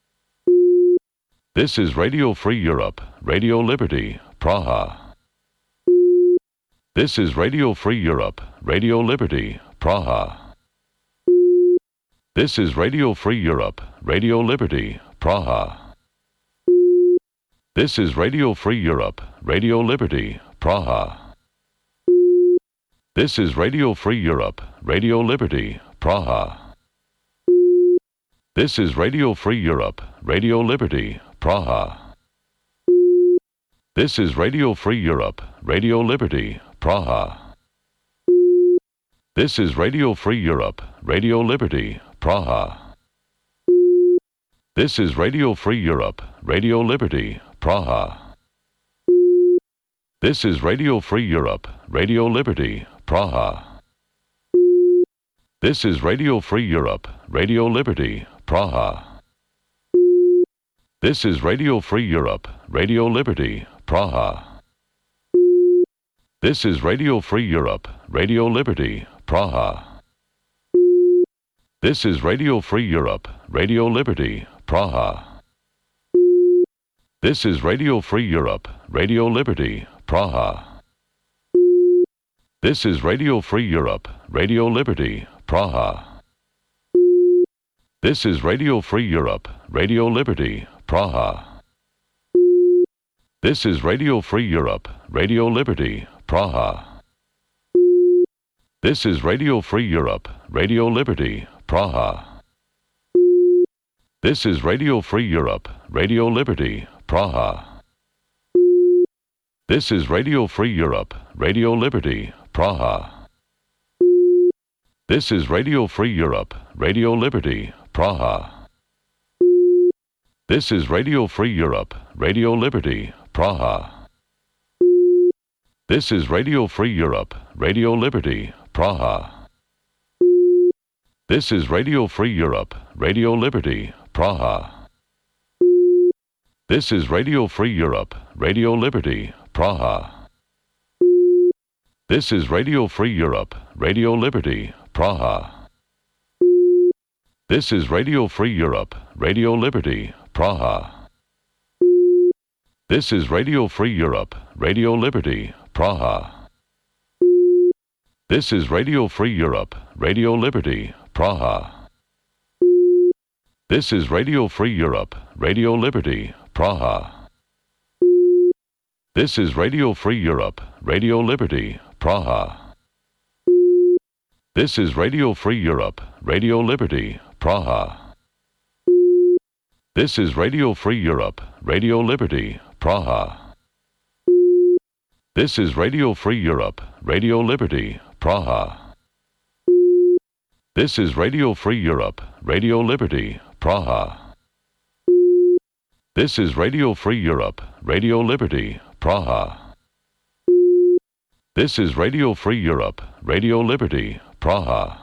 This is Radio Free Europe, Radio Liberty, Praha. This is Radio Free Europe, Radio Liberty, Praha. This is Radio Free Europe, Radio Liberty, Praha. This is Radio Free Europe, Radio Liberty, Praha. This is Radio Free Europe, Radio Liberty, Praha. This is Radio Free Europe, Radio Liberty, Praha. This is Radio Free Europe, Radio Liberty, Praha. This is Radio Free Europe, Radio Liberty, Praha. This is Radio Free Europe, Radio Liberty, Praha. This is Radio Free Europe, Radio Liberty, Praha. This is Radio Free Europe, Radio Liberty, Praha. This is Radio Free Europe, Radio Liberty, Praha. This is Radio Free Europe, Radio Liberty, Praha. This is Radio Free Europe, Radio Liberty, Praha. This is Radio Free Europe, Radio Liberty, Praha. This is Radio Free Europe, Radio Liberty, Praha. This is Radio Free Europe, Radio Liberty, Praha. This is Radio Free Europe, Radio Liberty, Praha. This is Radio Free Europe, Radio Liberty, Praha. This is Radio Free Europe, Radio Liberty, Praha. This is Radio Free Europe, Radio Liberty, Praha. This is Radio Free Europe, Radio Liberty, Praha. This is Radio Free Europe, Radio Liberty, Praha. This is Radio Free Europe, Radio Liberty, Praha. This is Radio Free Europe, Radio Liberty, Praha. This is Radio Free Europe, Radio Liberty, Praha. This is Radio Free Europe, Radio Liberty, Praha. This is Radio Free Europe, Radio Liberty, Praha. This is Radio Free Europe, Radio Liberty, Praha. This is Radio Free Europe, Radio Liberty, Praha. This is Radio Free Europe, Radio Liberty, Praha. This is Radio Free Europe, Radio Liberty, Praha. This is Radio Free Europe, Radio Liberty, Praha. This is Radio Free Europe, Radio Liberty, Praha. This is Radio Free Europe, Radio Liberty, Praha. This is Radio Free Europe, Radio Liberty, Praha. This is Radio Free Europe, Radio Liberty, Praha. This is Radio Free Europe, Radio Liberty, Praha.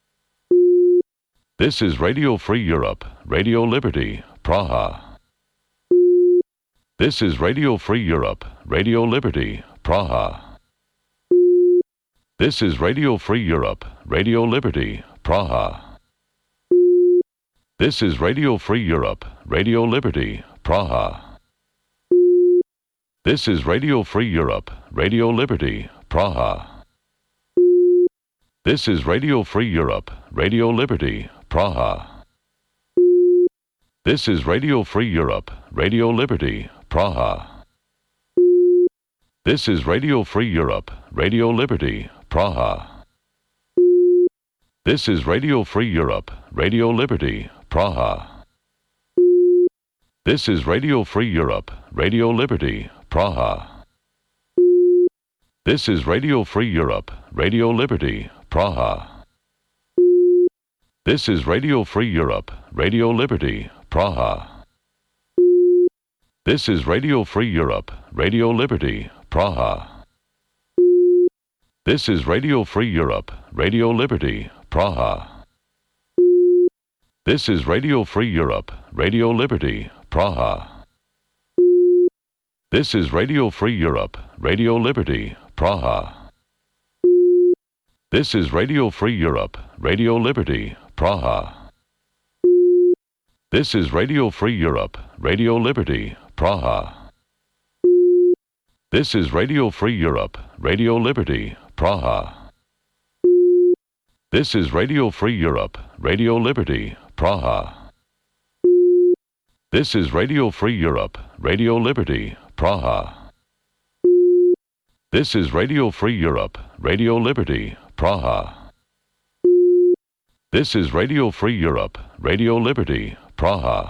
This is Radio Free Europe, Radio Liberty, Praha. This is Radio Free Europe, Radio Liberty, Praha. This is Radio Free Europe, Radio Liberty, Praha. This is Radio Free Europe, Radio Liberty, Praha. This is Radio Free Europe, Radio Liberty, Praha. This is Radio Free Europe, Radio Liberty, Praha. This is Radio Free Europe, Radio Liberty, Praha. This is Radio Free Europe, Radio Liberty, Praha. This is Radio Free Europe, Radio Liberty, Praha. This is Radio Free Europe, Radio Liberty, Praha. This is Radio Free Europe, Radio Liberty, Praha. This is Radio Free Europe, Radio Liberty, Praha. This is Radio Free Europe, Radio Liberty, Praha. This is Radio Free Europe, Radio Liberty, Praha. This is Radio Free Europe, Radio Liberty, Praha. This is Radio Free Europe, Radio Liberty, Praha. This is Radio Free Europe, Radio Liberty, Praha. This is Radio Free Europe, Radio Liberty, Praha. This is Radio Free Europe, Radio Liberty, Praha. This is Radio Free Europe, Radio Liberty, Praha. This is Radio Free Europe, Radio Liberty, Praha. This is Radio Free Europe, Radio Liberty, Praha. This is Radio Free Europe, Radio Liberty, Praha.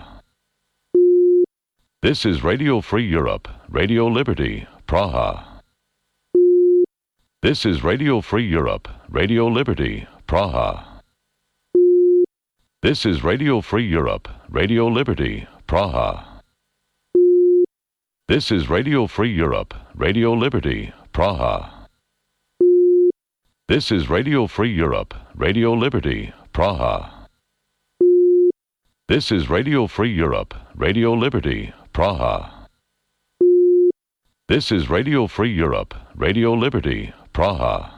This is Radio Free Europe, Radio Liberty, Praha. This is Radio Free Europe, Radio Liberty, Praha. This is Radio Free Europe, Radio Liberty, Praha. This is Radio Free Europe, Radio Liberty, Praha. This is Radio Free Europe, Radio Liberty, Praha. This is Radio Free Europe, Radio Liberty, Praha. This is Radio Free Europe, Radio Liberty, Praha.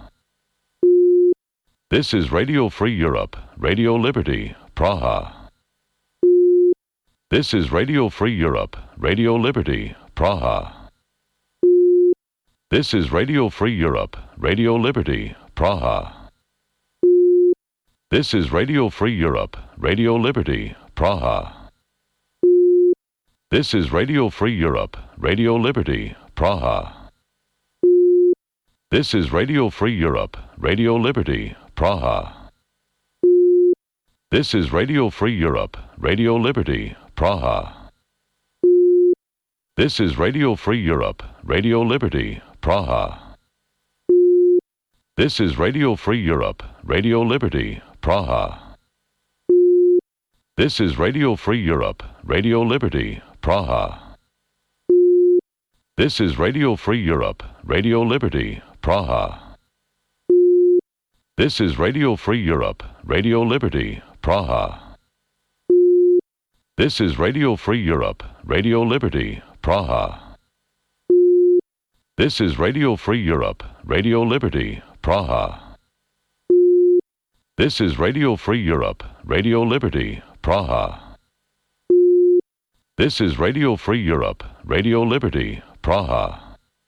This is Radio Free Europe, Radio Liberty, Praha. This is Radio Free Europe, Radio Liberty, Praha. This is Radio Free Europe, Radio Liberty, Praha. This is Radio Free Europe, Radio Liberty, Praha. This is Radio Free Europe, Radio Liberty, Praha. This is Radio Free Europe, Radio Liberty, Praha. This is Radio Free Europe, Radio Liberty, Praha. This is Radio Free Europe, Radio Liberty, Praha. This is Radio Free Europe, Radio Liberty, Praha. This is Radio Free Europe, Radio Liberty, Praha. This is Radio Free Europe, Radio Liberty, Praha. This is Radio Free Europe, Radio Liberty, Praha. This is Radio Free Europe, Radio Liberty, Praha. This is Radio Free Europe, Radio Liberty, Praha. This is Radio Free Europe, Radio Liberty, Praha. This is Radio Free Europe, Radio Liberty, Praha.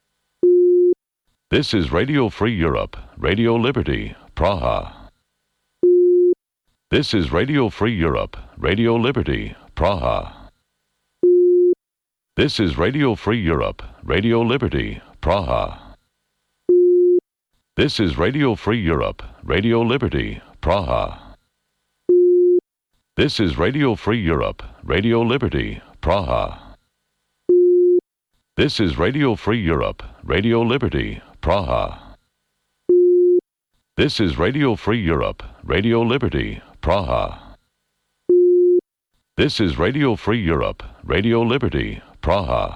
This is Radio Free Europe, Radio Liberty, Praha. This is Radio Free Europe, Radio Liberty, Praha. This is Radio Free Europe, Radio Liberty, Praha. This is Radio Free Europe, Radio Liberty, Praha. This is Radio Free Europe, Radio Liberty, Praha. This is Radio Free Europe, Radio Liberty, Praha. This is Radio Free Europe, Radio Liberty, Praha. This is Radio Free Europe, Radio Liberty, Praha.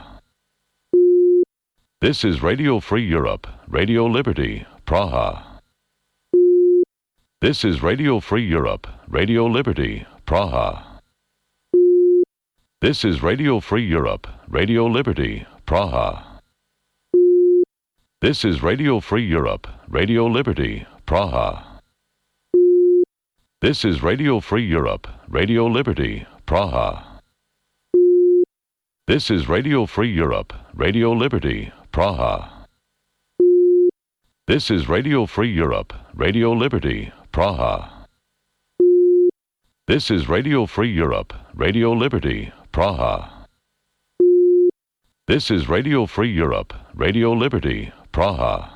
This is Radio Free Europe, Radio Liberty, Praha. This is Radio Free Europe, Radio Liberty, Praha. This is Radio Free Europe, Radio Liberty, Praha. This is Radio Free Europe, Radio Liberty, Praha. This is Radio Free Europe, Radio Liberty, Praha. This is Radio Free Europe, Radio Liberty, Praha. This is Radio Free Europe, Radio Liberty, Praha. This is Radio Free Europe, Radio Liberty, Praha. This is Radio Free Europe, Radio Liberty, Praha.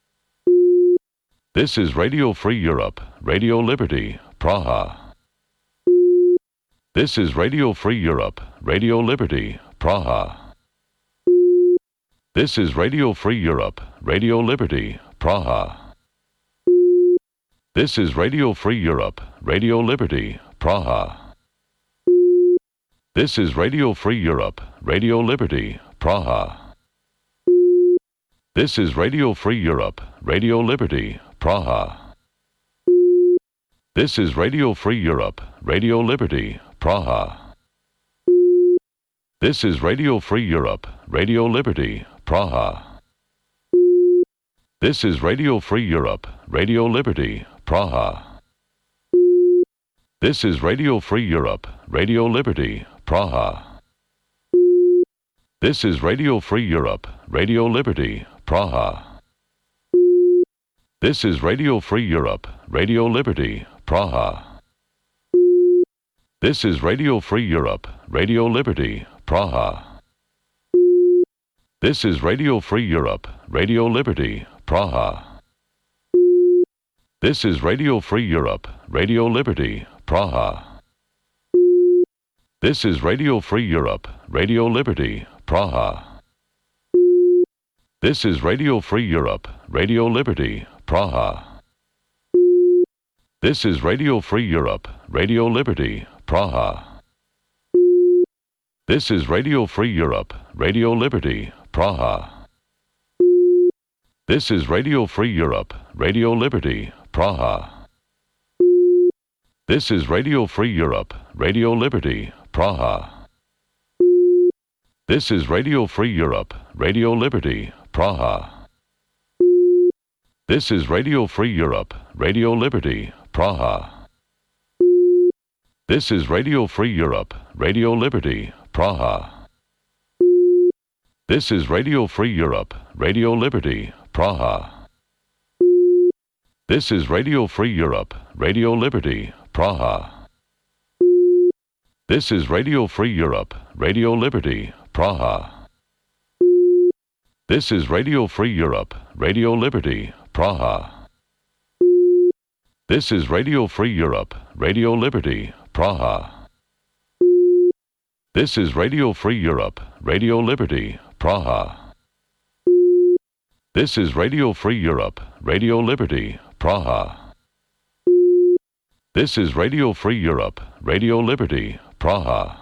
This is Radio Free Europe, Radio Liberty, Praha. This is Radio Free Europe, Radio Liberty, Praha. This is Radio Free Europe, Radio Liberty, Praha. This is Radio Free Europe, Radio Liberty, Praha. This is Radio Free Europe, Radio Liberty, Praha. This is Radio Free Europe, Radio Liberty, Praha. This is Radio Free Europe, Radio Liberty, Praha. This is Radio Free Europe, Radio Liberty, Praha. This is Radio Free Europe, Radio Liberty, Praha. This is Radio Free Europe, Radio Liberty, Praha. This is Radio Free Europe, Radio Liberty, Praha. This is Radio Free Europe, Radio Liberty, Praha. This is Radio Free Europe, Radio Liberty, Praha. This is Radio Free Europe, Radio Liberty, Praha. This is Radio Free Europe, Radio Liberty, Praha. This is Radio Free Europe, Radio Liberty, Praha. This is Radio Free Europe, Radio Liberty, Praha. This is Radio Free Europe, Radio Liberty, Praha. This is Radio Free Europe, Radio Liberty, Praha. This is Radio Free Europe, Radio Liberty, Praha. This is Radio Free Europe, Radio Liberty, Praha. This is Radio Free Europe, Radio Liberty, Praha. This is Radio Free Europe, Radio Liberty, Praha. This is Radio Free Europe, Radio Liberty, Praha. This is Radio Free Europe, Radio Liberty, Praha. This is Radio Free Europe, Radio Liberty, Praha. This is Radio Free Europe, Radio Liberty, Praha. This is Radio Free Europe, Radio Liberty, Praha. This is Radio Free Europe, Radio Liberty, Praha. This is Radio Free Europe, Radio Liberty, Praha. This is Radio Free Europe, Radio Liberty, Praha. This is Radio Free Europe, Radio Liberty, Praha.